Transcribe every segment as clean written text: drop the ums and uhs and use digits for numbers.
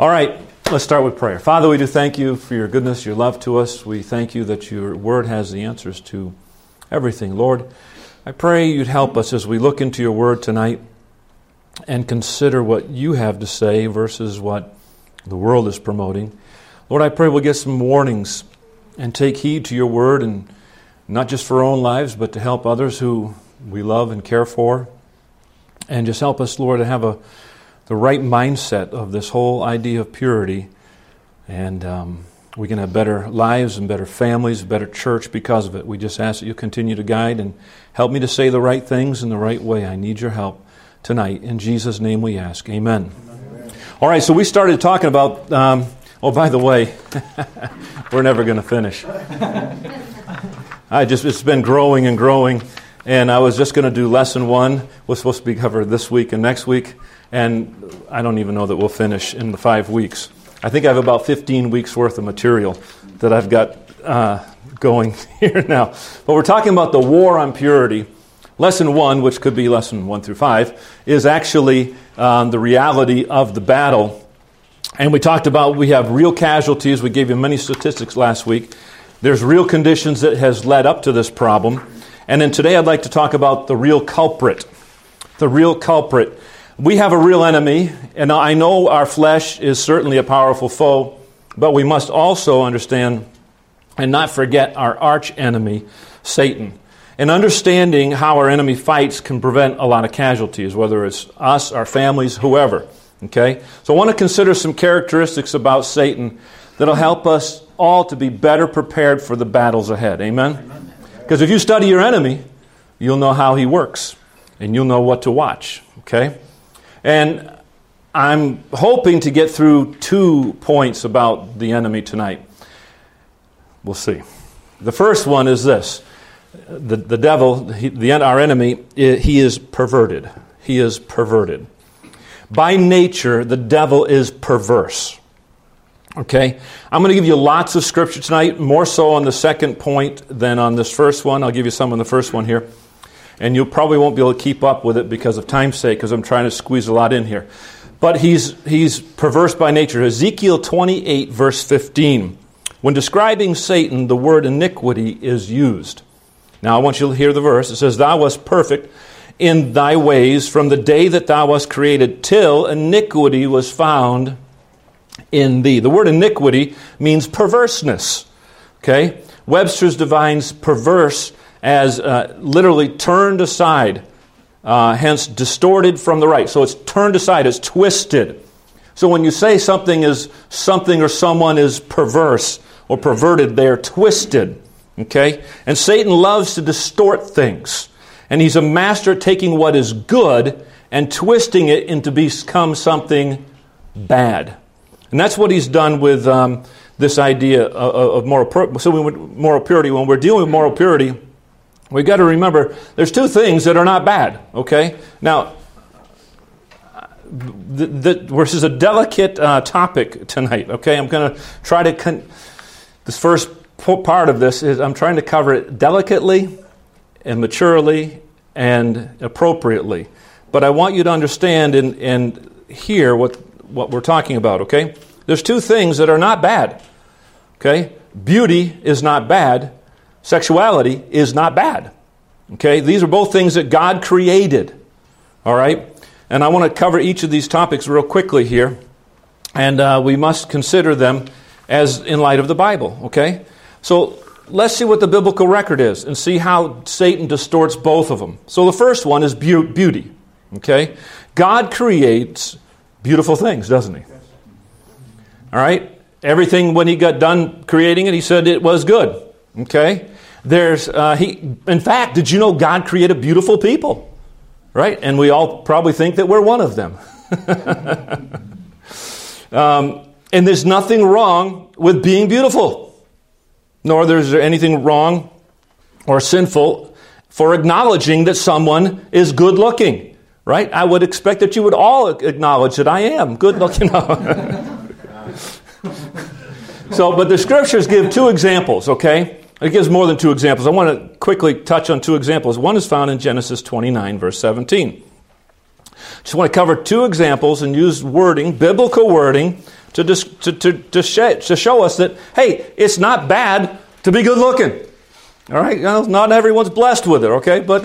All right, let's start with prayer. Father, we do thank you for your goodness, your love to us. We thank you that your word has the answers to everything. Lord, I pray you'd help us as we look into your word tonight and consider what you have to say versus what the world is promoting. Lord, I pray we'll get some warnings and take heed to your word, and not just for our own lives, but to help others who we love and care for. And just help us, Lord, to have the right mindset of this whole idea of purity. And we can have better lives and better families, a better church because of it. We just ask that you continue to guide and help me to say the right things in the right way. I need your help tonight. In Jesus' name we ask. Amen. Amen. All right, so we started talking about, by the way, we're never going to finish. It's been growing and growing, and I was just going to do lesson 1. Was supposed to be covered this week and next week, and I don't even know that we'll finish in the 5 weeks. I think I have about 15 weeks worth of material that I've got going here now. But we're talking about the war on purity. Lesson 1, which could be lesson 1 through 5, is actually the reality of the battle. And we talked about we have real casualties. We gave you many statistics last week. There's real conditions that has led up to this problem. And then today I'd like to talk about the real culprit. The real culprit. We have a real enemy, and I know our flesh is certainly a powerful foe, but we must also understand and not forget our arch enemy, Satan. And understanding how our enemy fights can prevent a lot of casualties, whether it's us, our families, whoever. Okay? So I want to consider some characteristics about Satan that'll help us all to be better prepared for the battles ahead. Amen? Because if you study your enemy, you'll know how he works, and you'll know what to watch. Okay? And I'm hoping to get through 2 points about the enemy tonight. We'll see. The first one is this. The devil, our enemy, he is perverted. He is perverted. By nature, the devil is perverse. Okay? I'm going to give you lots of scripture tonight, more so on the second point than on this first one. I'll give you some on the first one here. And you probably won't be able to keep up with it because of time's sake, because I'm trying to squeeze a lot in here. But he's perverse by nature. Ezekiel 28, verse 15. When describing Satan, the word iniquity is used. Now I want you to hear the verse. It says, "Thou wast perfect in thy ways from the day that thou wast created, till iniquity was found in thee." The word iniquity means perverseness. Okay? Webster's defines perverse as literally turned aside, hence distorted from the right. So it's turned aside, it's twisted. So when you say something or someone is perverse or perverted, they are twisted. Okay? And Satan loves to distort things. And he's a master at taking what is good and twisting it into become something bad. And that's what he's done with this idea of moral purity. So moral purity, when we're dealing with moral purity, we've got to remember there's 2 things that are not bad. Okay? Now, this is a delicate topic tonight. Okay? I'm going to try to... This first part of this is I'm trying to cover it delicately and maturely and appropriately. But I want you to understand and hear what we're talking about, okay? There's 2 things that are not bad, okay? Beauty is not bad. Sexuality is not bad, okay? These are both things that God created, all right? And I want to cover each of these topics real quickly here. And we must consider them as in light of the Bible, okay? So let's see what the biblical record is and see how Satan distorts both of them. So the first one is beauty. Okay? God creates beautiful things, doesn't he? All right? Everything, when he got done creating it, he said it was good. Okay? In fact, did you know God created beautiful people? Right? And we all probably think that we're one of them. And there's nothing wrong with being beautiful. Nor is there anything wrong or sinful for acknowledging that someone is good looking, right? I would expect that you would all acknowledge that I am good looking. But the scriptures give 2 examples, okay? It gives more than 2 examples. I want to quickly touch on 2 examples. One is found in Genesis 29, verse 17. Just want to cover 2 examples and use wording, biblical wording, to show us that, hey, it's not bad to be good looking. All right? Not everyone's blessed with it, okay? But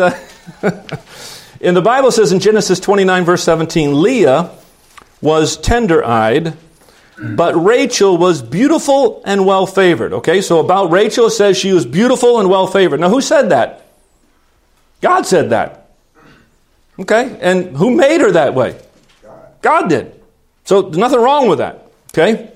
and the Bible says in Genesis 29, verse 17, Leah was tender-eyed, but Rachel was beautiful and well-favored. Okay, so about Rachel it says she was beautiful and well-favored. Now, who said that? God said that. Okay, and who made her that way? God did. So there's nothing wrong with that. Okay?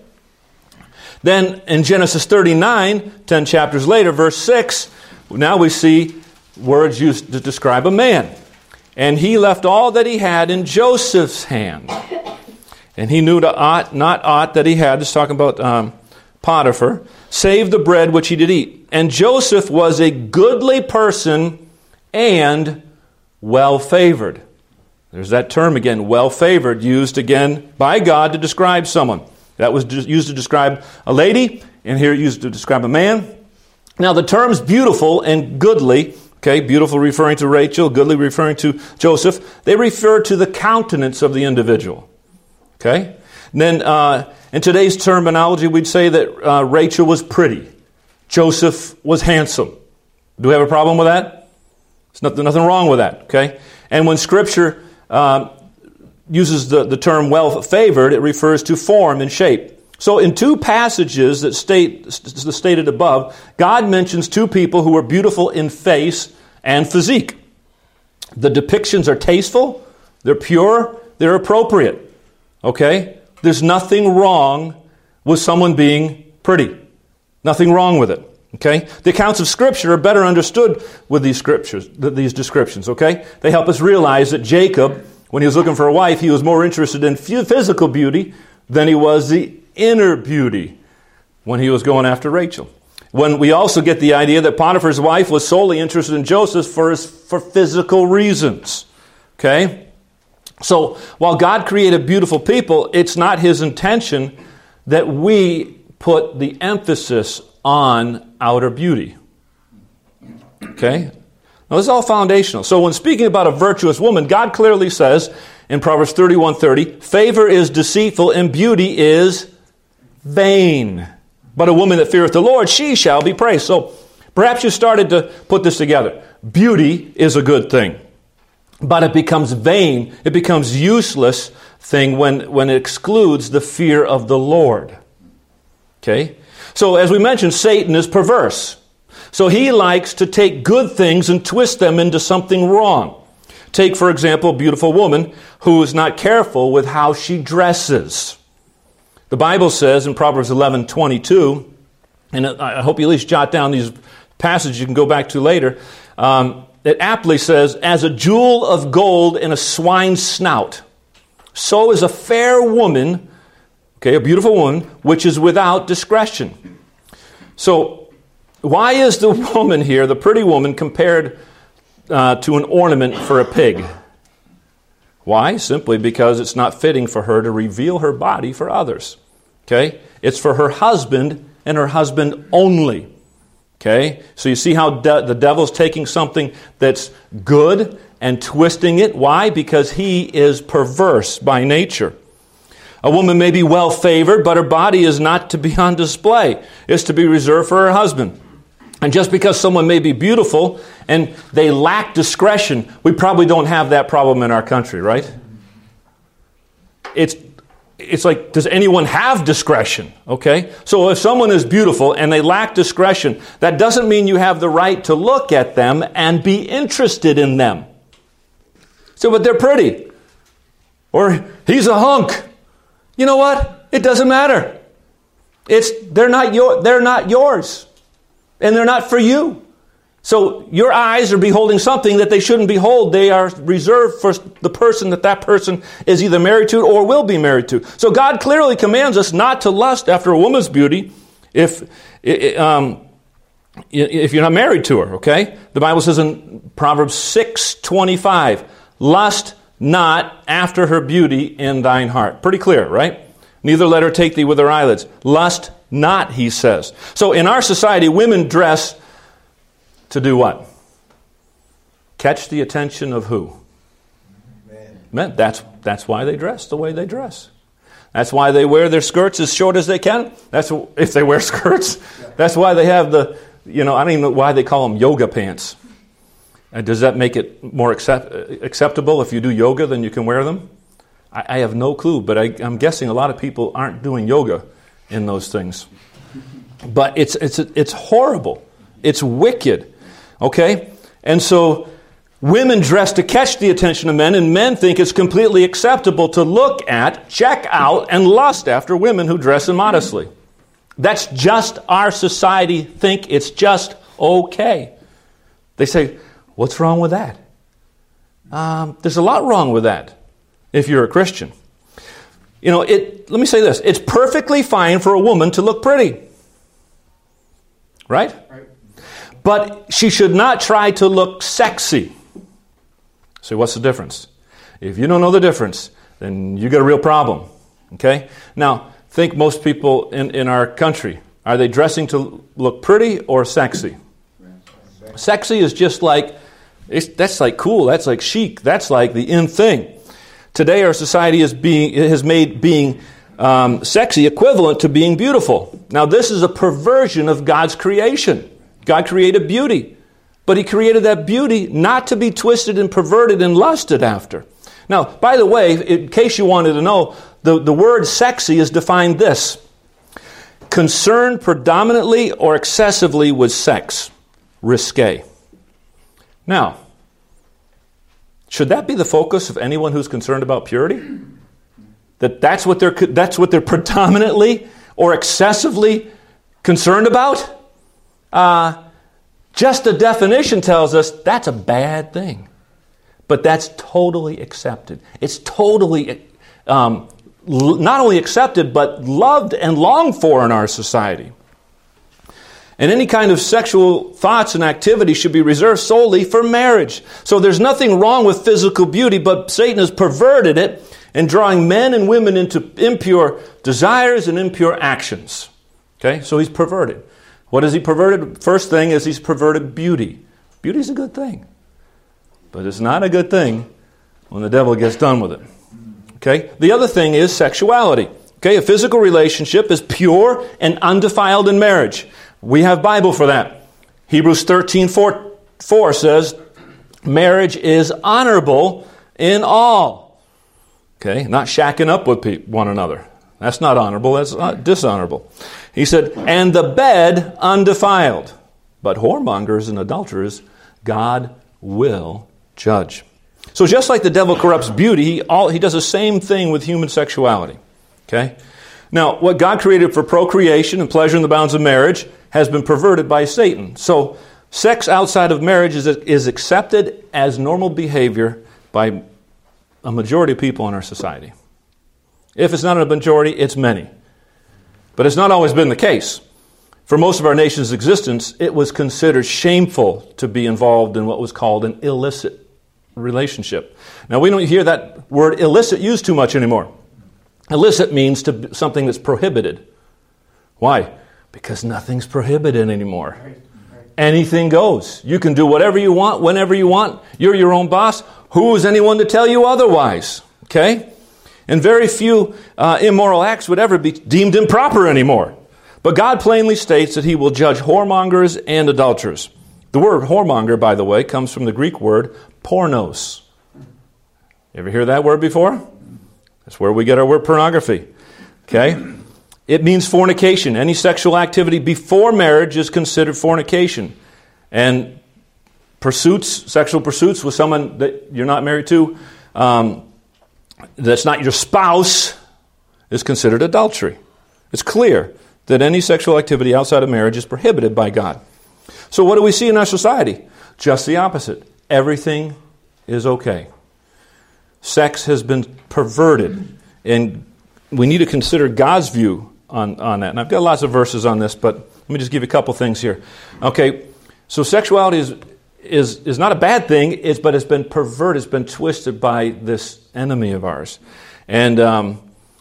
Then in Genesis 39, 10 chapters later, verse 6, now we see words used to describe a man. And he left all that he had in Joseph's hand. And he knew not aught that he had, just talking about Potiphar, save the bread which he did eat. And Joseph was a goodly person and well-favored. There's that term again, well-favored, used again by God to describe someone. That was used to describe a lady, and here used to describe a man. Now the terms beautiful and goodly, okay, beautiful referring to Rachel, goodly referring to Joseph, they refer to the countenance of the individual. Okay? And then in today's terminology, we'd say that Rachel was pretty. Joseph was handsome. Do we have a problem with that? There's nothing wrong with that. Okay? And when Scripture uses the term well-favored, it refers to form and shape. So in two passages that stated above, God mentions two people who are beautiful in face and physique. The depictions are tasteful, they're pure, they're appropriate. Okay? There's nothing wrong with someone being pretty. Nothing wrong with it. Okay? The accounts of Scripture are better understood with these descriptions. Okay? They help us realize that Jacob, when he was looking for a wife, he was more interested in physical beauty than he was the inner beauty when he was going after Rachel. When we also get the idea that Potiphar's wife was solely interested in Joseph for physical reasons. Okay? So, while God created beautiful people, it's not His intention that we put the emphasis on outer beauty. Okay? Now, this is all foundational. So, when speaking about a virtuous woman, God clearly says in Proverbs 31:30, favor is deceitful and beauty is vain. But a woman that feareth the Lord, she shall be praised. So, perhaps you started to put this together. Beauty is a good thing. But it becomes vain, it becomes useless thing when it excludes the fear of the Lord. Okay? So as we mentioned, Satan is perverse. So he likes to take good things and twist them into something wrong. Take, for example, a beautiful woman who is not careful with how she dresses. The Bible says in Proverbs 11:22, and I hope you at least jot down these passages you can go back to later, it aptly says, as a jewel of gold in a swine's snout, so is a fair woman, okay, a beautiful woman, which is without discretion. So, why is the woman here, the pretty woman, compared to an ornament for a pig? Why? Simply because it's not fitting for her to reveal her body for others. Okay? It's for her husband and her husband only. Okay, so you see how the devil's taking something that's good and twisting it. Why? Because he is perverse by nature. A woman may be well-favored, but her body is not to be on display. It's to be reserved for her husband. And just because someone may be beautiful and they lack discretion, we probably don't have that problem in our country, right? It's like, does anyone have discretion? Okay? So if someone is beautiful and they lack discretion, that doesn't mean you have the right to look at them and be interested in them. So, but they're pretty. Or he's a hunk. You know what? It doesn't matter. They're not yours. And they're not for you. So your eyes are beholding something that they shouldn't behold. They are reserved for the person that person is either married to or will be married to. So God clearly commands us not to lust after a woman's beauty if you're not married to her, okay? The Bible says in Proverbs 6:25, lust not after her beauty in thine heart. Pretty clear, right? Neither let her take thee with her eyelids. Lust not, he says. So in our society, women dress to do what? Catch the attention of who? Men. That's why they dress the way they dress. That's why they wear their skirts as short as they can. That's if they wear skirts. That's why they have I don't even know why they call them yoga pants. And does that make it more acceptable if you do yoga then you can wear them? I have no clue, but I'm guessing a lot of people aren't doing yoga in those things. But it's horrible. It's wicked. Okay? And so women dress to catch the attention of men, and men think it's completely acceptable to look at, check out, and lust after women who dress immodestly. That's just our society think it's just okay. They say, what's wrong with that? There's a lot wrong with that if you're a Christian. Let me say this. It's perfectly fine for a woman to look pretty. Right? But she should not try to look sexy. So what's the difference? If you don't know the difference, then you got a real problem. Okay? Now, think most people in our country, are they dressing to look pretty or sexy? Sexy is just like, that's like cool, that's like chic, that's like the in thing. Today our society has made being sexy equivalent to being beautiful. Now this is a perversion of God's creation. God created beauty. But He created that beauty not to be twisted and perverted and lusted after. Now, by the way, in case you wanted to know, the word sexy is defined this: concerned predominantly or excessively with sex, risque. Now, should that be the focus of anyone who's concerned about purity? That's what they're predominantly or excessively concerned about? Just the definition tells us that's a bad thing. But that's totally accepted. It's totally not only accepted, but loved and longed for in our society. And any kind of sexual thoughts and activity should be reserved solely for marriage. So there's nothing wrong with physical beauty, but Satan has perverted it and drawing men and women into impure desires and impure actions. Okay, so he's perverted. What has he perverted? First thing is he's perverted beauty. Beauty is a good thing. But it's not a good thing when the devil gets done with it. Okay? The other thing is sexuality. Okay, a physical relationship is pure and undefiled in marriage. We have Bible for that. Hebrews 13:4 says, marriage is honorable in all. Okay, not shacking up with one another. That's not honorable, that's dishonorable. He said, and the bed undefiled. But whoremongers and adulterers, God will judge. So just like the devil corrupts beauty, he does the same thing with human sexuality. Okay? Now, what God created for procreation and pleasure in the bounds of marriage has been perverted by Satan. So sex outside of marriage is accepted as normal behavior by a majority of people in our society. If it's not a majority, it's many. But it's not always been the case. For most of our nation's existence, it was considered shameful to be involved in what was called an illicit relationship. Now, we don't hear that word illicit used too much anymore. Illicit means something that's prohibited. Why? Because nothing's prohibited anymore. Anything goes. You can do whatever you want, whenever you want. You're your own boss. Who is anyone to tell you otherwise? Okay? And very few immoral acts would ever be deemed improper anymore. But God plainly states that He will judge whoremongers and adulterers. The word whoremonger, by the way, comes from the Greek word pornos. You ever hear that word before? That's where we get our word pornography. Okay? It means fornication. Any sexual activity before marriage is considered fornication. And sexual pursuits with someone that you're not married to, that's not your spouse, is considered adultery. It's clear that any sexual activity outside of marriage is prohibited by God. So what do we see in our society? Just the opposite. Everything is okay. Sex has been perverted, and we need to consider God's view on that. And I've got lots of verses on this, but let me just give you a couple things here. Okay, so sexuality is not a bad thing, but it's been perverted, it's been twisted by this enemy of ours. And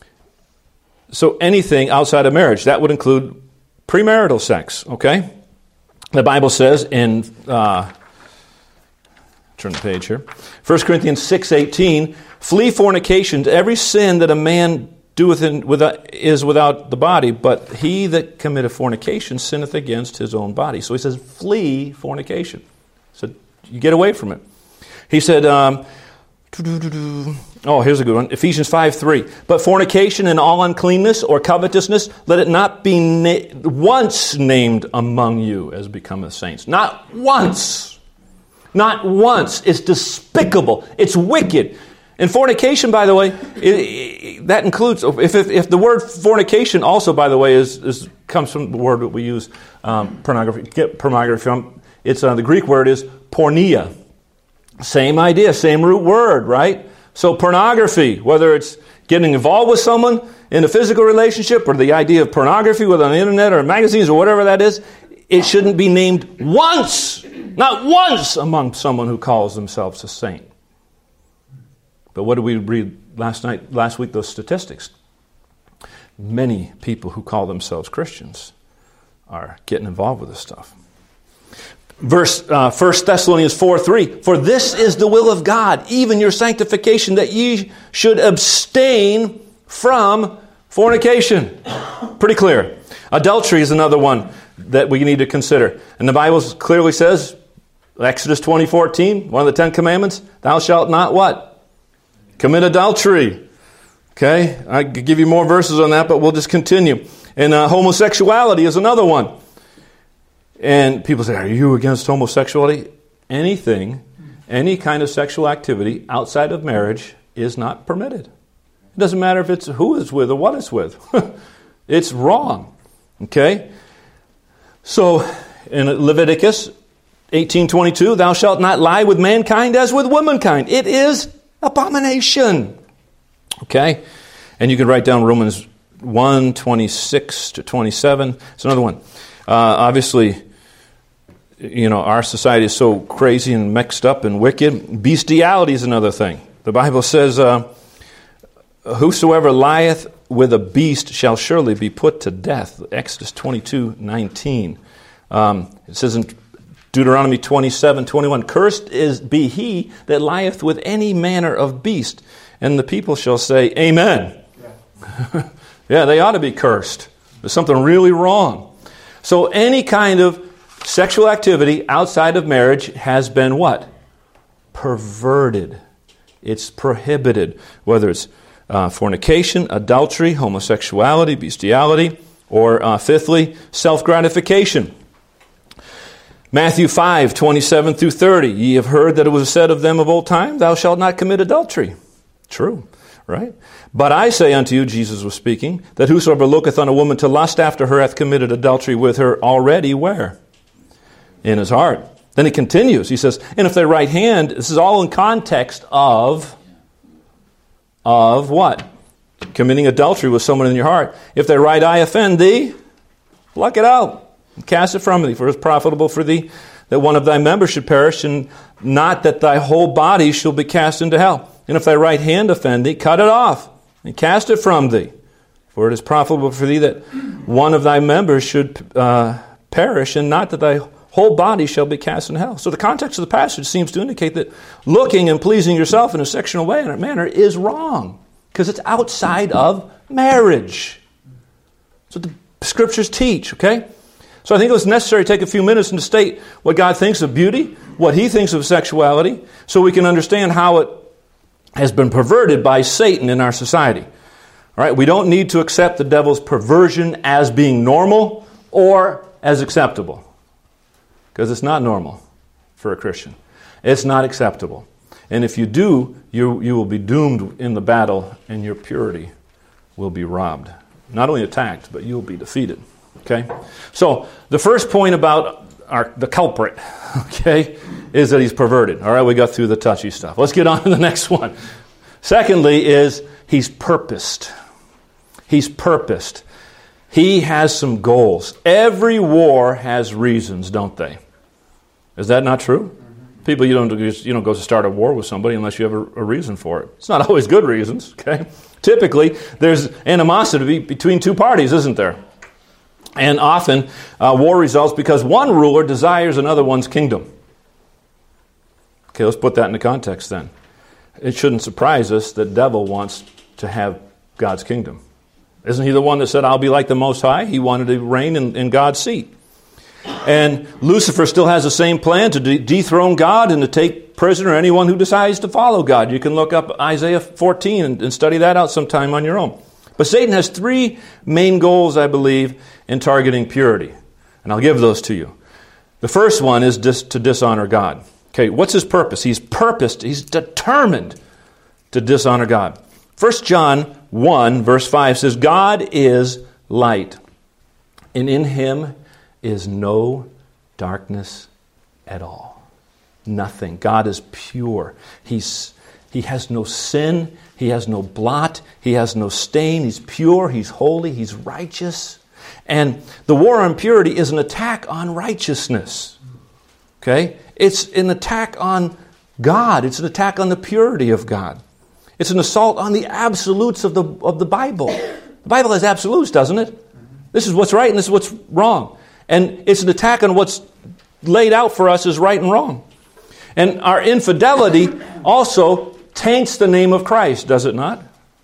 so anything outside of marriage, that would include premarital sex, okay? The Bible says in, turn the page here, 1 Corinthians 6:18, flee fornication. Every sin that a man is without the body, but he that committeth fornication sinneth against his own body. So he says, flee fornication. So you get away from it. He said, here's a good one. Ephesians 5:3. But fornication and all uncleanness or covetousness, let it not be once named among you as becometh saints. Not once. Not once. It's despicable. It's wicked. And fornication, by the way, that includes, if the word fornication also, by the way, comes from the word that we use, pornography. Get pornography from. It's the Greek word is porneia. Same idea, same root word, right? So pornography, whether it's getting involved with someone in a physical relationship or the idea of pornography, whether on the internet or magazines or whatever that is, it shouldn't be named once, not once among someone who calls themselves a saint. But what did we read last week, those statistics? Many people who call themselves Christians are getting involved with this stuff. Verse 1 Thessalonians 4:3, for this is the will of God, even your sanctification, that ye should abstain from fornication. Pretty clear. Adultery is another one that we need to consider. And the Bible clearly says, Exodus 20:14, one of the 10 commandments, thou shalt not what? Commit adultery. Okay, I could give you more verses on that, but we'll just continue. And homosexuality is another one. And people say, are you against homosexuality? Any kind of sexual activity outside of marriage is not permitted. It doesn't matter if it's who it's with or what it's with. It's wrong. Okay? So, in Leviticus 18:22, thou shalt not lie with mankind as with womankind. It is abomination. Okay? And you can write down Romans 1:26-27. It's another one. Obviously, our society is so crazy and mixed up and wicked. Bestiality is another thing. The Bible says, whosoever lieth with a beast shall surely be put to death. Exodus 22:19. It says in Deuteronomy 27:21, cursed be he that lieth with any manner of beast. And the people shall say, amen. Yeah, yeah, they ought to be cursed. There's something really wrong. So any kind of sexual activity outside of marriage has been what? Perverted. It's prohibited. Whether it's fornication, adultery, homosexuality, bestiality, or fifthly, self-gratification. Matthew 5:27-30. Ye have heard that it was said of them of old time, thou shalt not commit adultery. True, right? But I say unto you, Jesus was speaking, that whosoever looketh on a woman to lust after her hath committed adultery with her already, where? In his heart. Then he continues. He says, and if thy right hand, this is all in context of what? Committing adultery with someone in your heart. If thy right eye offend thee, pluck it out. And cast it from thee, for it is profitable for thee that one of thy members should perish, and not that thy whole body shall be cast into hell. And if thy right hand offend thee, cut it off, and cast it from thee. For it is profitable for thee that one of thy members should perish, and not that thy whole body shall be cast in hell. So the context of the passage seems to indicate that looking and pleasing yourself in a sexual way and manner is wrong, because it's outside of marriage. That's what the Scriptures teach, okay? So I think it was necessary to take a few minutes and to state what God thinks of beauty, what He thinks of sexuality, so we can understand how it has been perverted by Satan in our society. All right, we don't need to accept the devil's perversion as being normal or as acceptable, because it's not normal for a Christian. It's not acceptable. And if you do, you will be doomed in the battle, and your purity will be robbed. Not only attacked, but you'll be defeated. Okay? So, the first point about the culprit, okay, is that he's perverted. All right, we got through the touchy stuff. Let's get on to the next one. Secondly is he's purposed. He's purposed. He has some goals. Every war has reasons, don't they? Is that not true? People, you don't go to start a war with somebody unless you have a reason for it. It's not always good reasons, okay? Typically, there's animosity between two parties, isn't there? And often, war results because one ruler desires another one's kingdom. Okay, let's put that into context then. It shouldn't surprise us that the devil wants to have God's kingdom. Isn't he the one that said, I'll be like the Most High? He wanted to reign in God's seat. And Lucifer still has the same plan to dethrone God and to take prisoner anyone who decides to follow God. You can look up Isaiah 14 and study that out sometime on your own. But Satan has three main goals, I believe, in targeting purity. And I'll give those to you. The first one is to dishonor God. Okay, what's his purpose? He's determined to dishonor God. 1 John 1, verse 5 says, God is light, and in him is no darkness at all. Nothing. God is pure. He has no sin. He has no blot. He has no stain. He's pure. He's holy. He's righteous. And the war on purity is an attack on righteousness. Okay? It's an attack on God. It's an attack on the purity of God. It's an assault on the absolutes of the Bible. The Bible has absolutes, doesn't it? This is what's right and this is what's wrong. And it's an attack on what's laid out for us as right and wrong. And our infidelity also taints the name of Christ, does it not?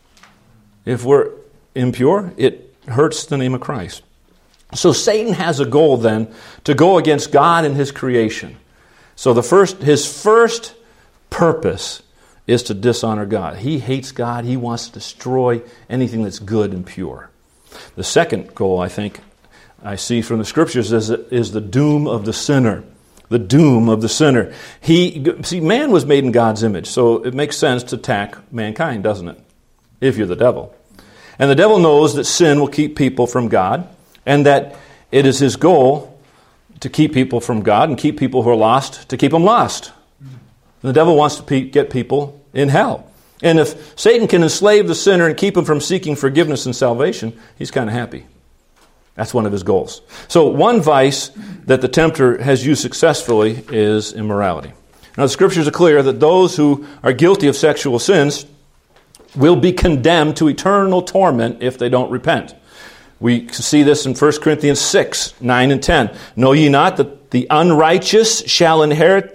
If we're impure, it hurts the name of Christ. So Satan has a goal then to go against God and his creation. So his first purpose is to dishonor God. He hates God. He wants to destroy anything that's good and pure. The second goal, I think, I see from the Scriptures is the doom of the sinner. The doom of the sinner. Man was made in God's image, so it makes sense to attack mankind, doesn't it? If you're the devil. And the devil knows that sin will keep people from God, and that it is his goal to keep people from God and keep people who are lost, to keep them lost. The devil wants to get people in hell. And if Satan can enslave the sinner and keep him from seeking forgiveness and salvation, he's kind of happy. That's one of his goals. So one vice that the tempter has used successfully is immorality. Now the Scriptures are clear that those who are guilty of sexual sins will be condemned to eternal torment if they don't repent. We see this in 1 Corinthians 6, 9 and 10. Know ye not that the unrighteous shall not inherit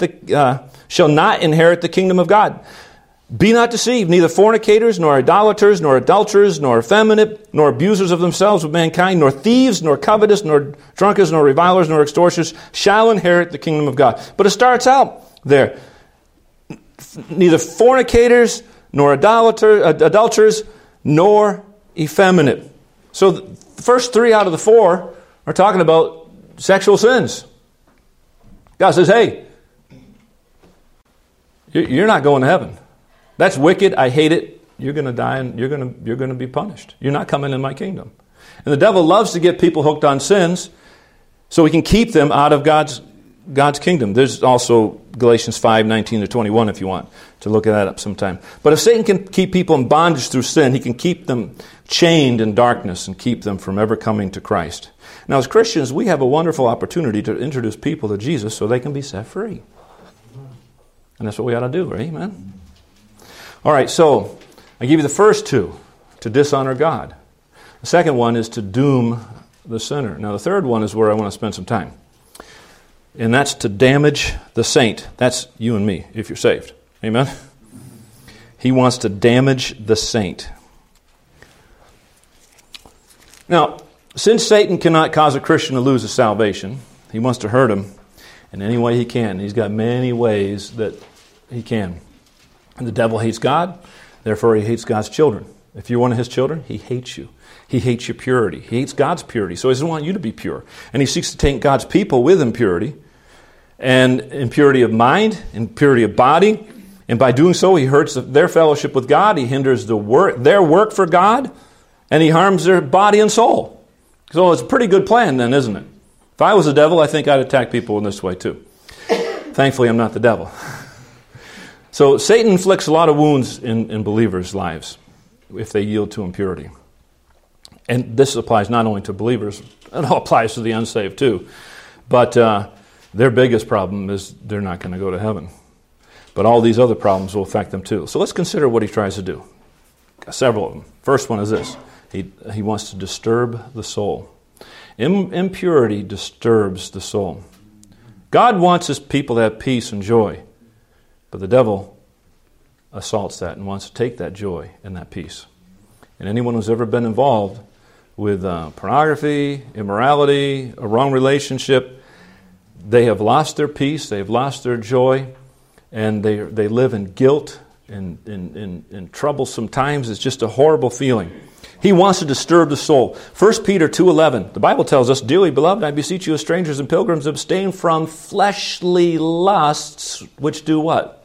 the kingdom of God? Be not deceived, neither fornicators, nor idolaters, nor adulterers, nor effeminate, nor abusers of themselves with mankind, nor thieves, nor covetous, nor drunkards, nor revilers, nor extortioners shall inherit the kingdom of God. But it starts out there. Neither fornicators, nor adulterers, nor effeminate. So the first three out of the four are talking about sexual sins. God says, hey, you're not going to heaven. That's wicked. I hate it. You're going to die and you're going to be punished. You're not coming in my kingdom. And the devil loves to get people hooked on sins so he can keep them out of God's kingdom. There's also Galatians 5, 19 to 21 if you want to look that up sometime. But if Satan can keep people in bondage through sin, he can keep them chained in darkness and keep them from ever coming to Christ. Now as Christians, we have a wonderful opportunity to introduce people to Jesus so they can be set free. And that's what we ought to do, right? Amen? All right, so I give you the first two, to dishonor God. The second one is to doom the sinner. Now the third one is where I want to spend some time. And that's to damage the saint. That's you and me, if you're saved. Amen? He wants to damage the saint. Now, since Satan cannot cause a Christian to lose his salvation, he wants to hurt him in any way he can. He's got many ways that he can. And the devil hates God, therefore he hates God's children. If you're one of his children, he hates you. He hates your purity. He hates God's purity, so he doesn't want you to be pure. And he seeks to taint God's people with impurity, and impurity of mind, impurity of body. And by doing so, he hurts their fellowship with God. He hinders their work for God, and he harms their body and soul. So it's a pretty good plan then, isn't it? If I was the devil, I think I'd attack people in this way too. Thankfully, I'm not the devil. So Satan inflicts a lot of wounds in believers' lives if they yield to impurity. And this applies not only to believers, it all applies to the unsaved too. But their biggest problem is they're not going to go to heaven. But all these other problems will affect them too. So let's consider what he tries to do. Several of them. First one is this. He wants to disturb the soul. Impurity disturbs the soul. God wants his people to have peace and joy. But the devil assaults that and wants to take that joy and that peace. And anyone who's ever been involved with pornography, immorality, a wrong relationship. They have lost their peace, they have lost their joy, and they live in guilt and in troublesome times. It's just a horrible feeling. He wants to disturb the soul. 1 Peter 2:11, the Bible tells us, "Dearly beloved, I beseech you as strangers and pilgrims, abstain from fleshly lusts, which do what?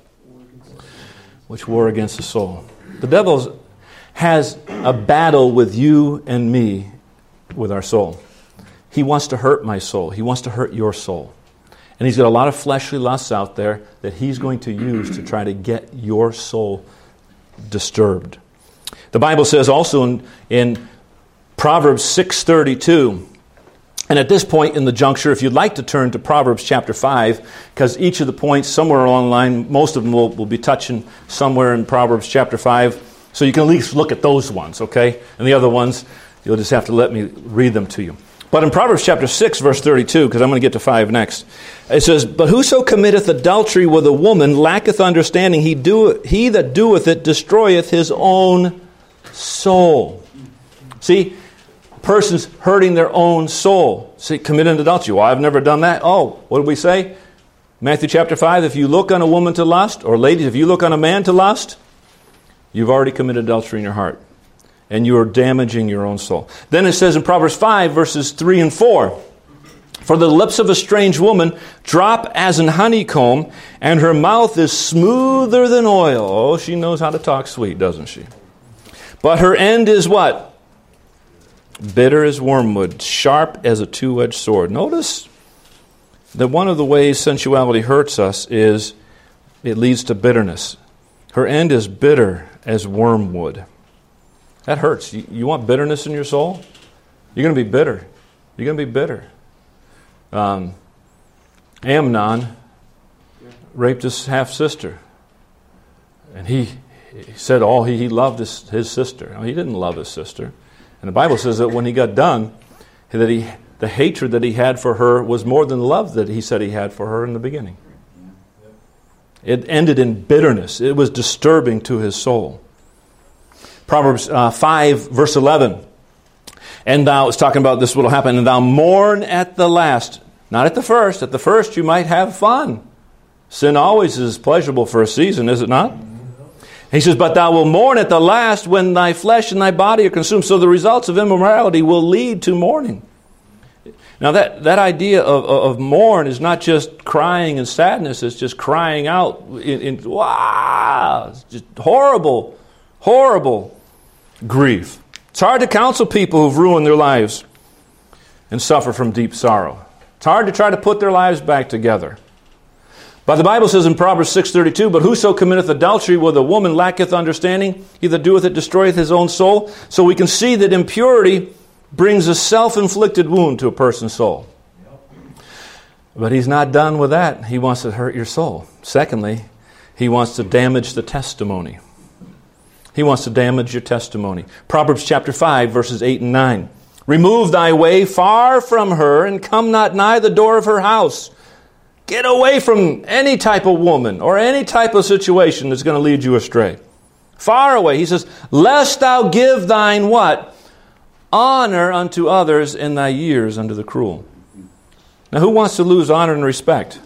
Which war against the soul." The devil has a battle with you and me, with our soul. He wants to hurt my soul. He wants to hurt your soul. And he's got a lot of fleshly lusts out there that he's going to use to try to get your soul disturbed. The Bible says also in Proverbs 6:32, and at this point in the juncture, if you'd like to turn to Proverbs chapter 5, because each of the points somewhere along the line, most of them will be touching somewhere in Proverbs chapter 5, so you can at least look at those ones, okay? And the other ones, you'll just have to let me read them to you. But in Proverbs chapter 6, verse 32, because I'm going to get to 5 next, it says, "But whoso committeth adultery with a woman lacketh understanding. He that doeth it destroyeth his own soul." See, a person's hurting their own soul. See, committing adultery. Well, I've never done that. Oh, what did we say? Matthew chapter 5, if you look on a woman to lust, or ladies, if you look on a man to lust, you've already committed adultery in your heart. And you are damaging your own soul. Then it says in Proverbs 5, verses 3 and 4, "For the lips of a strange woman drop as an honeycomb, and her mouth is smoother than oil." Oh, she knows how to talk sweet, doesn't she? "But her end is" what? "Bitter as wormwood, sharp as a two-edged sword." Notice that one of the ways sensuality hurts us is it leads to bitterness. Her end is bitter as wormwood. That hurts. You want bitterness in your soul? You're going to be bitter. You're going to be bitter. Amnon raped his half-sister. And he said he loved his sister. No, he didn't love his sister. And the Bible says that when he got done, that the hatred that he had for her was more than the love that he said he had for her in the beginning. It ended in bitterness. It was disturbing to his soul. Proverbs 5, verse 11. "And thou," it's talking about this will happen, "and thou mourn at the last." Not at the first. At the first you might have fun. Sin always is pleasurable for a season, is it not? He says, "But thou wilt mourn at the last when thy flesh and thy body are consumed." So the results of immorality will lead to mourning. Now that idea of mourn is not just crying and sadness. It's just crying out in wow, it's just horrible grief. It's hard to counsel people who've ruined their lives and suffer from deep sorrow. It's hard to try to put their lives back together. But the Bible says in Proverbs 6:32, "But whoso committeth adultery with a woman lacketh understanding. He that doeth it destroyeth his own soul." So we can see that impurity brings a self-inflicted wound to a person's soul. But he's not done with that. He wants to hurt your soul. Secondly, he wants to damage the testimony. He wants to damage your testimony. Proverbs chapter 5, verses 8 and 9. "Remove thy way far from her, and come not nigh the door of her house." Get away from any type of woman or any type of situation that's going to lead you astray. Far away. He says, "Lest thou give thine" what? "Honor unto others, and thy years unto the cruel." Now, who wants to lose honor and respect?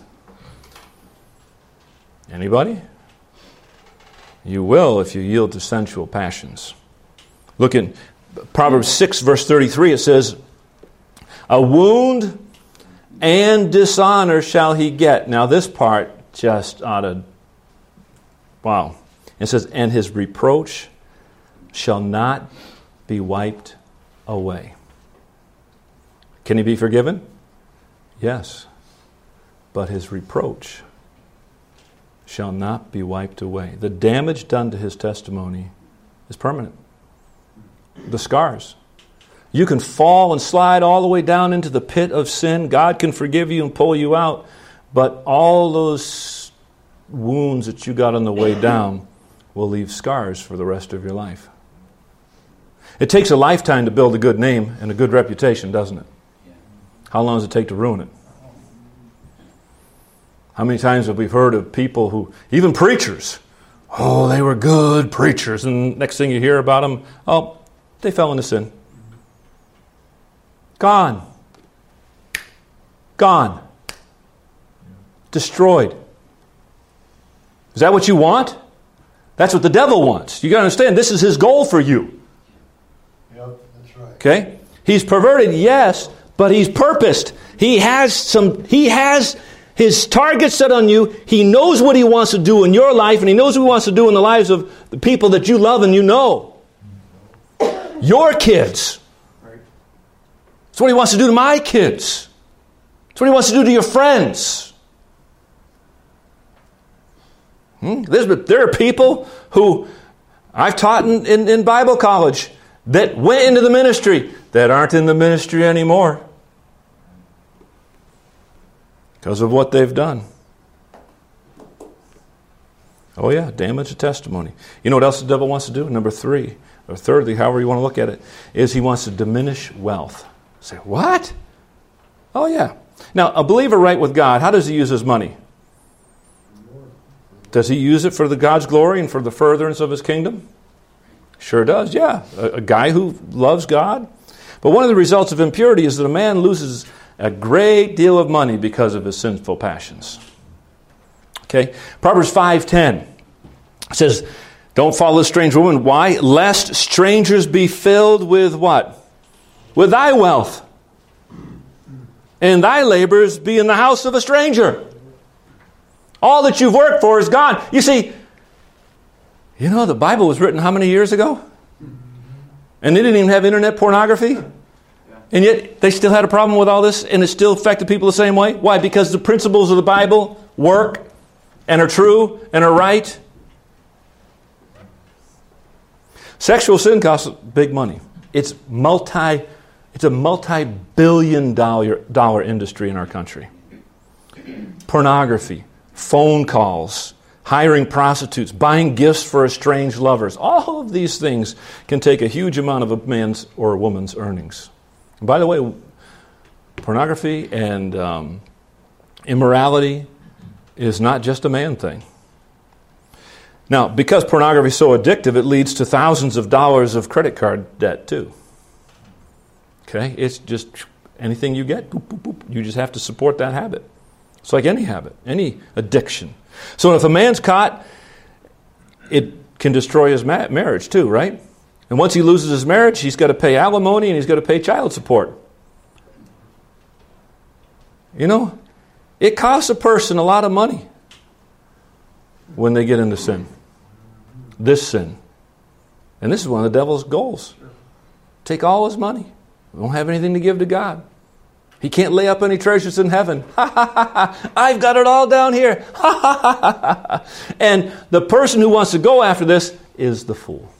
Anybody? You will if you yield to sensual passions. Look in Proverbs 6, verse 33. It says, "A wound and dishonor shall he get." Now this part just ought to, wow. It says, "And his reproach shall not be wiped away." Can he be forgiven? Yes. But his reproach shall not be wiped away. The damage done to his testimony is permanent. The scars. You can fall and slide all the way down into the pit of sin. God can forgive you and pull you out. But all those wounds that you got on the way down will leave scars for the rest of your life. It takes a lifetime to build a good name and a good reputation, doesn't it? How long does it take to ruin it? How many times have we heard of people who, even preachers, oh, they were good preachers, and next thing you hear about them, oh, they fell into sin. Gone. Gone. Destroyed. Is that what you want? That's what the devil wants. You got to understand, this is his goal for you. Yep, that's right. Okay? He's perverted, yes, but he's purposed. He has his target set on you. He knows what he wants to do in your life, and he knows what he wants to do in the lives of the people that you love and you know. Your kids. That's what he wants to do to my kids. That's what he wants to do to your friends. There are people who I've taught in Bible college that went into the ministry that aren't in the ministry anymore because of what they've done. Oh yeah, damage of testimony. You know what else the devil wants to do? Number 3, or thirdly, however you want to look at it, is he wants to diminish wealth. Say, what? Oh yeah. Now, a believer right with God, how does he use his money? Does he use it for the God's glory and for the furtherance of his kingdom? Sure does, yeah. A guy who loves God. But one of the results of impurity is that a man loses a great deal of money because of his sinful passions. Okay? Proverbs 5:10 says, don't follow a strange woman. Why? Lest strangers be filled with what? With thy wealth. And thy labors be in the house of a stranger. All that you've worked for is gone. You see, the Bible was written how many years ago? And they didn't even have internet pornography? And yet they still had a problem with all this, and it still affected people the same way? Why? Because the principles of the Bible work and are true and are right. Sexual sin costs big money. It's a multi-billion dollar industry in our country. Pornography, phone calls, hiring prostitutes, buying gifts for estranged lovers. All of these things can take a huge amount of a man's or a woman's earnings. And by the way, pornography and immorality is not just a man thing. Now, because pornography is so addictive, it leads to thousands of dollars of credit card debt too. Okay? It's just anything you get, boop, boop, boop, you just have to support that habit. It's like any habit, any addiction. So if a man's caught, it can destroy his marriage too, right? And once he loses his marriage, he's got to pay alimony and he's got to pay child support. It costs a person a lot of money when they get into sin. This sin. And this is one of the devil's goals. Take all his money. We don't have anything to give to God. He can't lay up any treasures in heaven. I've got it all down here. And the person who wants to go after this is the fool.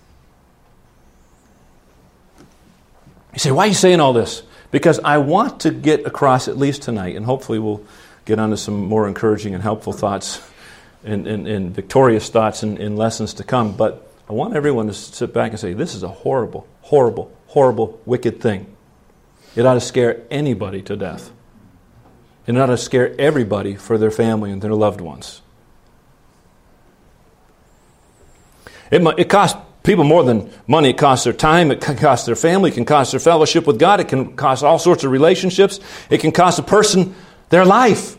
You say, why are you saying all this? Because I want to get across, at least tonight, and hopefully we'll get onto some more encouraging and helpful thoughts and victorious thoughts in lessons to come. But I want everyone to sit back and say, this is a horrible, horrible, horrible, wicked thing. It ought to scare anybody to death. It ought to scare everybody for their family and their loved ones. It costs people more than money. It costs their time. It can cost their family. It can cost their fellowship with God. It can cost all sorts of relationships. It can cost a person their life.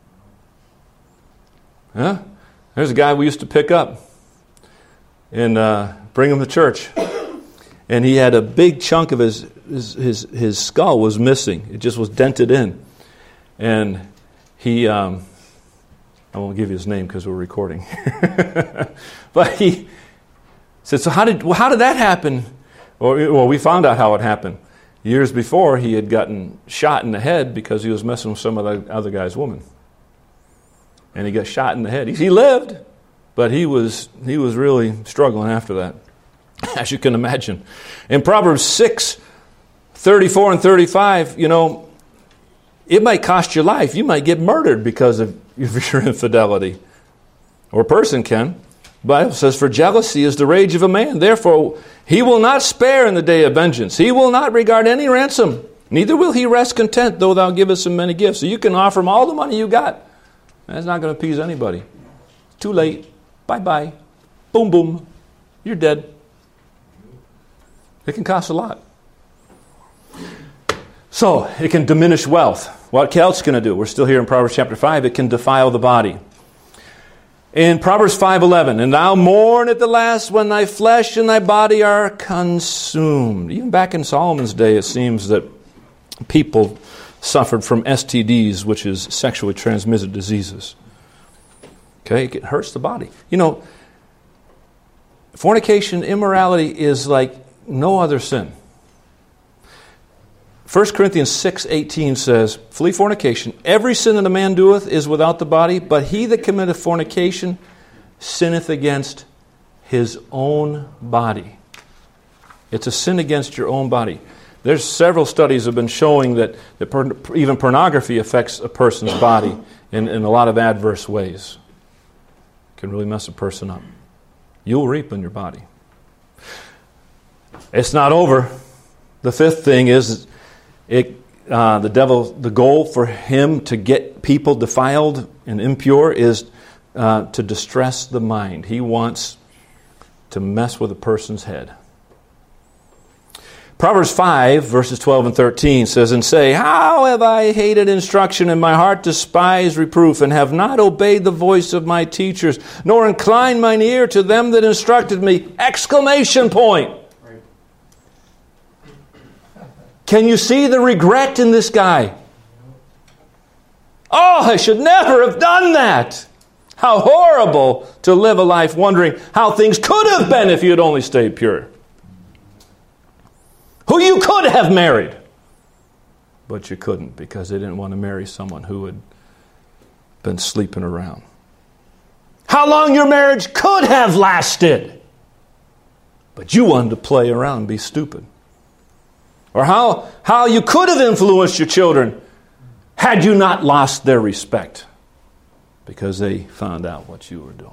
Huh? There's a guy we used to pick up and bring him to church. And he had a big chunk of his skull was missing. It just was dented in. And he, I won't give you his name because we're recording. But he said, so how did that happen? Well, we found out how it happened. Years before, he had gotten shot in the head because he was messing with some other guy's woman. And he got shot in the head. He lived, but he was really struggling after that, as you can imagine. In Proverbs 6:34 and 35, it might cost your life. You might get murdered because of your infidelity. Or a person can. The Bible says, for jealousy is the rage of a man. Therefore, he will not spare in the day of vengeance. He will not regard any ransom. Neither will he rest content, though thou givest him many gifts. So you can offer him all the money you got. That's not going to appease anybody. Too late. Bye-bye. Boom, boom. You're dead. It can cost a lot. So, it can diminish wealth. What else can it do? We're still here in Proverbs chapter 5. It can defile the body. In Proverbs 5:11, and thou mourn at the last when thy flesh and thy body are consumed. Even back in Solomon's day, it seems that people suffered from STDs, which is sexually transmitted diseases. Okay, it hurts the body. You know, fornication, immorality is like no other sin. 1 Corinthians 6:18 says, flee fornication. Every sin that a man doeth is without the body, but he that committeth fornication sinneth against his own body. It's a sin against your own body. There's several studies have been showing that even pornography affects a person's body in a lot of adverse ways. It can really mess a person up. You'll reap in your body. It's not over. The fifth thing is the goal for him to get people defiled and impure is to distress the mind. He wants to mess with a person's head. Proverbs 5, verses 12 and 13 says, and say, how have I hated instruction, and my heart despised reproof, and have not obeyed the voice of my teachers, nor inclined mine ear to them that instructed me! Exclamation point! Can you see the regret in this guy? Oh, I should never have done that. How horrible to live a life wondering how things could have been if you had only stayed pure. Who you could have married. But you couldn't because they didn't want to marry someone who had been sleeping around. How long your marriage could have lasted. But you wanted to play around and be stupid. Or how you could have influenced your children had you not lost their respect because they found out what you were doing.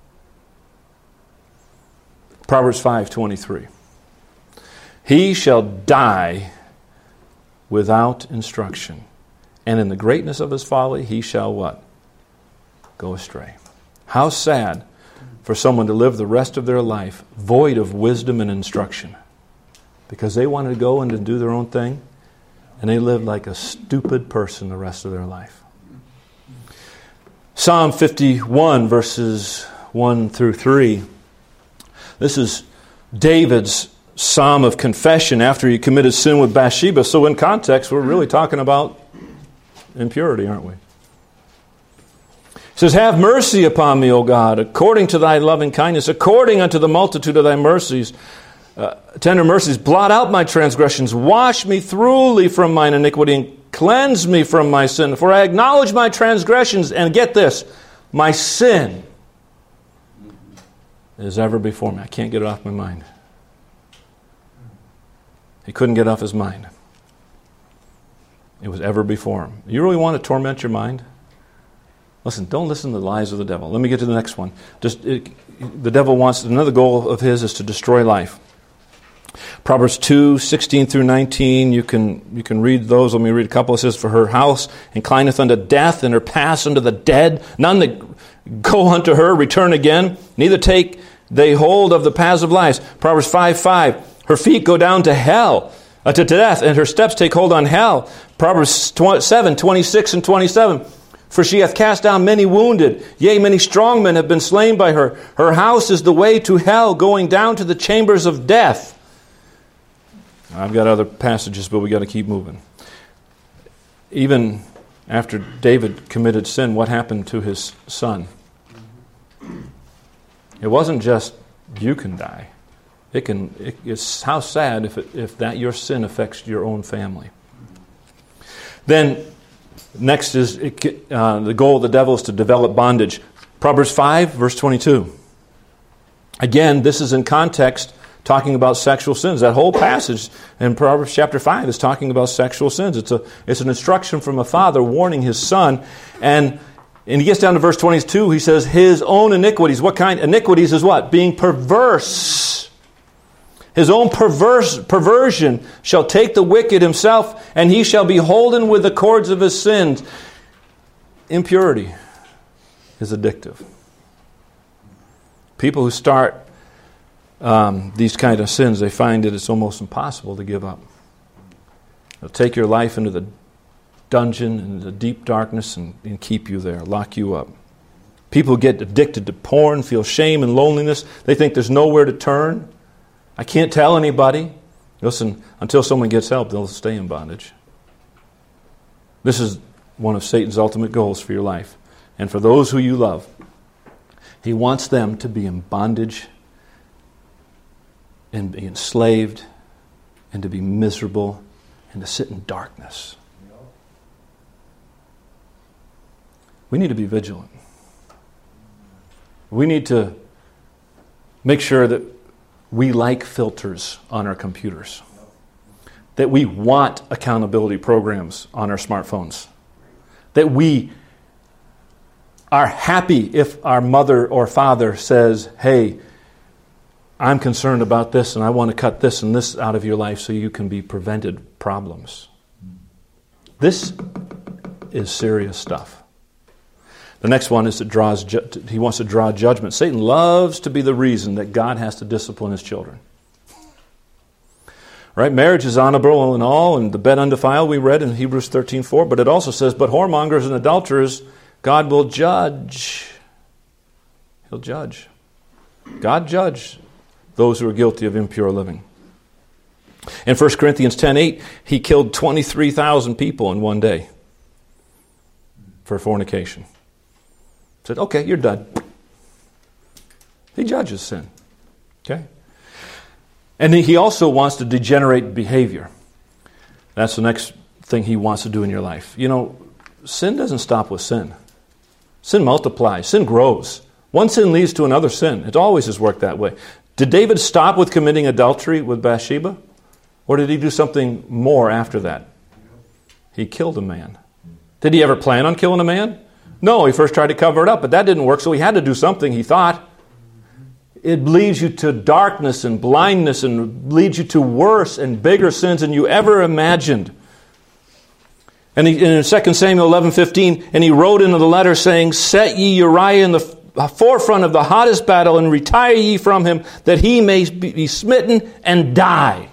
Proverbs 5:23. He shall die without instruction, and in the greatness of his folly he shall what? Go astray. How sad for someone to live the rest of their life void of wisdom and instruction. Because they wanted to go and to do their own thing, and they lived like a stupid person the rest of their life. Psalm 51, verses 1 through 3. This is David's psalm of confession after he committed sin with Bathsheba. So in context, we're really talking about impurity, aren't we? It says, have mercy upon me, O God, according to thy loving kindness, according unto the multitude of thy mercies. Tender mercies, blot out my transgressions, wash me thoroughly from mine iniquity, and cleanse me from my sin. For I acknowledge my transgressions, and get this, my sin is ever before me. I can't get it off my mind. He couldn't get off his mind. It was ever before him. You really want to torment your mind? Listen, don't listen to the lies of the devil. Let me get to the next one. The devil wants, another goal of his is to destroy life. Proverbs 2:16 through 19, you can read those. Let me read a couple. It says, for her house inclineth unto death, and her paths unto the dead. None that go unto her return again, neither take they hold of the paths of life. Proverbs 5:5, her feet go down to hell, to death, and her steps take hold on hell. Proverbs 7:26 and 27, for she hath cast down many wounded, yea, many strong men have been slain by her. Her house is the way to hell, going down to the chambers of death. I've got other passages, but we got to keep moving. Even after David committed sin, what happened to his son? It wasn't just you can die. It's how sad if that your sin affects your own family. Then next is the goal of the devil is to develop bondage. Proverbs 5, verse 22. Again, this is in context talking about sexual sins. That whole passage in Proverbs chapter 5 is talking about sexual sins. It's an instruction from a father warning his son. And he gets down to verse 22, he says, his own iniquities. What kind? Iniquities is what? Being perverse. His own perversion shall take the wicked himself, and he shall be holden with the cords of his sins. Impurity is addictive. People who start these kind of sins, they find that it's almost impossible to give up. He'll take your life into the dungeon and the deep darkness and keep you there, lock you up. People get addicted to porn, feel shame and loneliness. They think there's nowhere to turn. I can't tell anybody. Listen, until someone gets help, they'll stay in bondage. This is one of Satan's ultimate goals for your life. And for those who you love, he wants them to be in bondage and be enslaved and to be miserable and to sit in darkness. We need to be vigilant. We need to make sure that we like filters on our computers, that we want accountability programs on our smartphones, that we are happy if our mother or father says, hey, I'm concerned about this and I want to cut this and this out of your life so you can be prevented problems. This is serious stuff. The next one is he wants to draw judgment. Satan loves to be the reason that God has to discipline his children. Right? Marriage is honorable and all, and the bed undefiled, we read in Hebrews 13:4, but it also says, but whoremongers and adulterers, God will judge. He'll judge. God judge those who are guilty of impure living. In 1 Corinthians 10:8, he killed 23,000 people in one day for fornication. Said, okay, you're done. He judges sin. Okay? And he also wants to degenerate behavior. That's the next thing he wants to do in your life. You know, sin doesn't stop with sin. Sin multiplies. Sin grows. One sin leads to another sin. It always has worked that way. Did David stop with committing adultery with Bathsheba? Or did he do something more after that? He killed a man. Did he ever plan on killing a man? No, he first tried to cover it up, but that didn't work, so he had to do something, he thought. It leads you to darkness and blindness and leads you to worse and bigger sins than you ever imagined. And in 2 Samuel 11:15, and he wrote into the letter saying, set ye Uriah in the forefront of the hottest battle and retire ye from him that he may be smitten and die.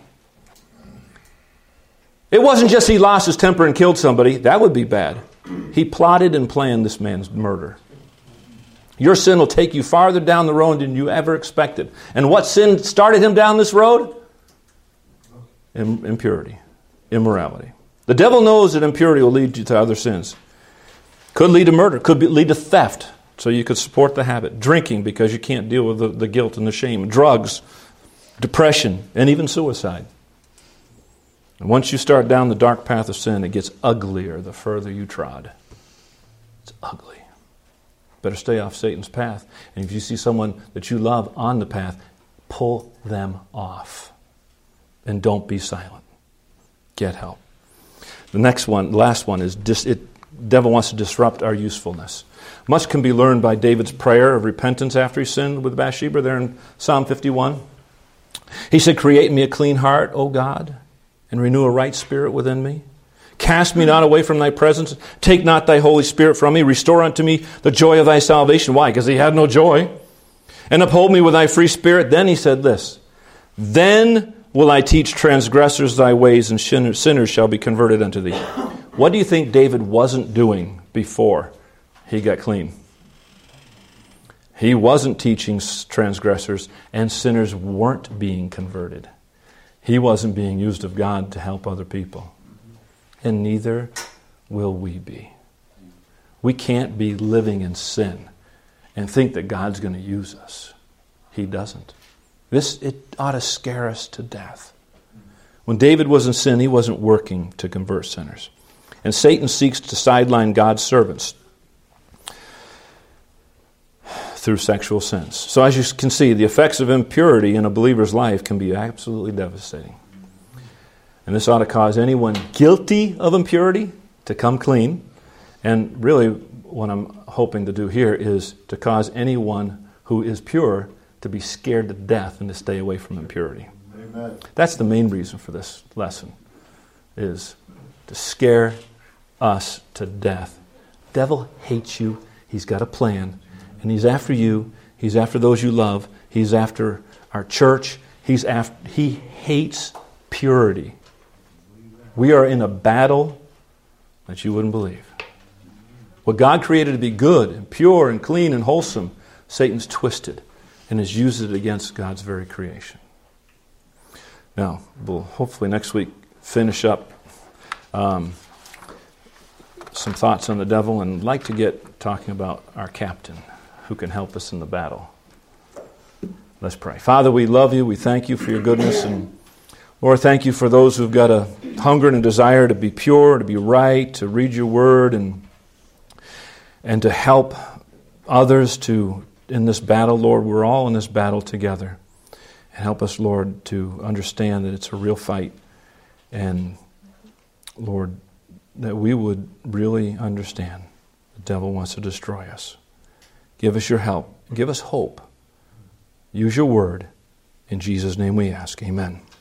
It wasn't just he lost his temper and killed somebody. That would be bad. He plotted and planned this man's murder. Your sin will take you farther down the road than you ever expected. And what sin started him down this road? Impurity, immorality. The devil knows that impurity will lead you to other sins. Could lead to murder, could lead to theft, so you could support the habit. Drinking because you can't deal with the guilt and the shame. Drugs, depression, and even suicide. And once you start down the dark path of sin, it gets uglier the further you trod. It's ugly. Better stay off Satan's path. And if you see someone that you love on the path, pull them off. And don't be silent. Get help. The last one is devil wants to disrupt our usefulness. Much can be learned by David's prayer of repentance after he sinned with Bathsheba there in Psalm 51. He said, create me a clean heart, O God, and renew a right spirit within me. Cast me not away from thy presence. Take not thy Holy Spirit from me. Restore unto me the joy of thy salvation. Why? Because he had no joy. And uphold me with thy free spirit. Then he said this, then will I teach transgressors thy ways, and sinners shall be converted unto thee. What do you think David wasn't doing before he got clean? He wasn't teaching transgressors, and sinners weren't being converted. He wasn't being used of God to help other people. And neither will we be. We can't be living in sin and think that God's going to use us. He doesn't. It ought to scare us to death. When David was in sin, he wasn't working to convert sinners. And Satan seeks to sideline God's servants through sexual sins. So as you can see, the effects of impurity in a believer's life can be absolutely devastating. And this ought to cause anyone guilty of impurity to come clean. And really, what I'm hoping to do here is to cause anyone who is pure to be scared to death and to stay away from impurity. Amen. That's the main reason for this lesson, is to scare us to death. The devil hates you. He's got a plan. And he's after you. He's after those you love. He's after our church. He hates purity. We are in a battle that you wouldn't believe. What God created to be good and pure and clean and wholesome, Satan's twisted and has used it against God's very creation. Now, we'll hopefully next week finish up some thoughts on the devil, and I'd like to get talking about our captain who can help us in the battle. Let's pray. Father, we love you. We thank you for your goodness. And Lord, thank you for those who've got a hunger and a desire to be pure, to be right, to read your word, and to help others in this battle. Lord, we're all in this battle together. And help us, Lord, to understand that it's a real fight. And Lord, that we would really understand the devil wants to destroy us. Give us your help. Give us hope. Use your word. In Jesus' name we ask. Amen.